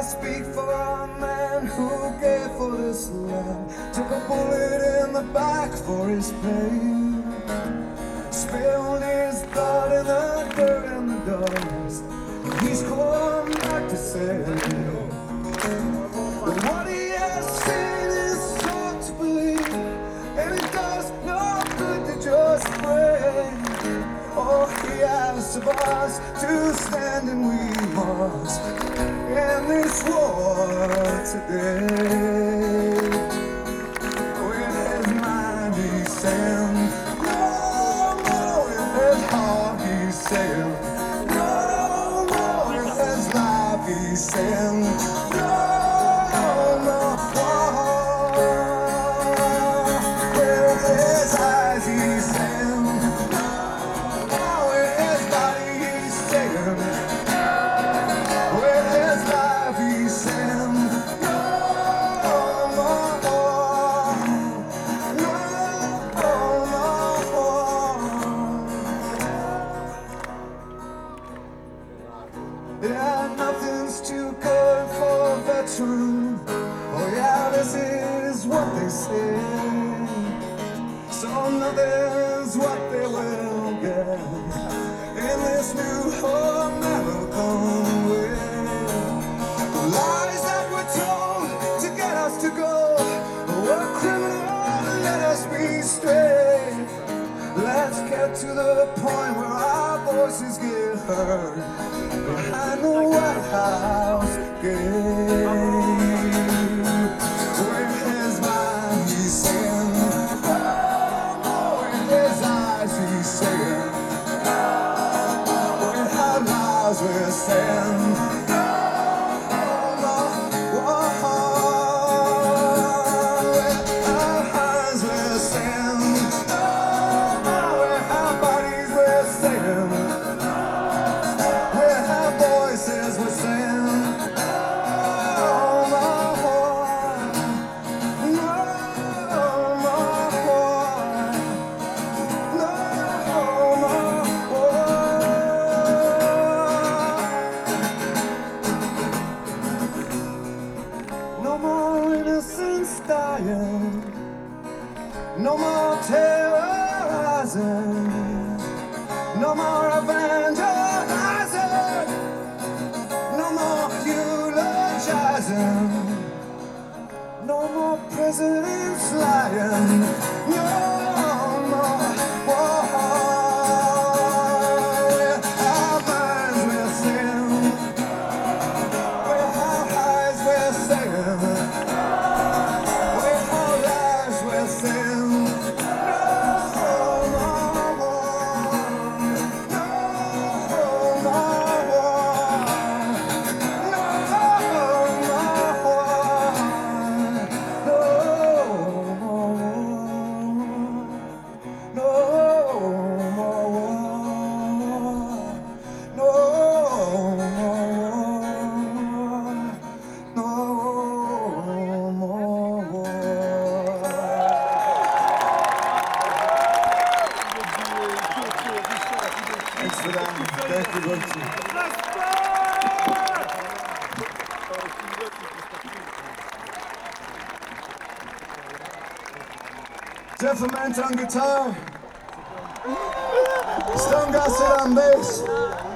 speak for a man who gave for this land, took a bullet in the back for his pain, spilled his blood in the dirt and the dust. He's come back to say that what he has seen is hard to believe, and it does no good to just pray. Oh, he asks of us to stand, and we must end this war today. With his mind he's saying no, no. With his heart he's saying no, no. With his life he's saying no, no. With his eyes he's saying no, no. With his body he's saying with his life he's saying no more, no more. Yeah, nothing's too good for a veteran. Oh yeah, this is what they say. So nothing's what they will get in this new American way. The lies that were told to get us to go were criminal, let us be straight. Let's get to the point where our voices get heard behind the White House gate. With his mind he's saying no, no. With his eyes he's saying with our lives we're saying no, no. With our eyes we're saying no, no. With our bodies we're saying, with our voices we're saying no more, no more. No more innocents dying, no more terrorizing, no more evangelizing, no more eulogizing, no more presidents lying, no more war. With our minds we're saying, with our eyes we're saying, with our lives we're saying no more war, no more war, no more war, no more war, no more war. Thanks for that. Thank you, Rosie. Jeff Ament on guitar, Stone Gossett on bass.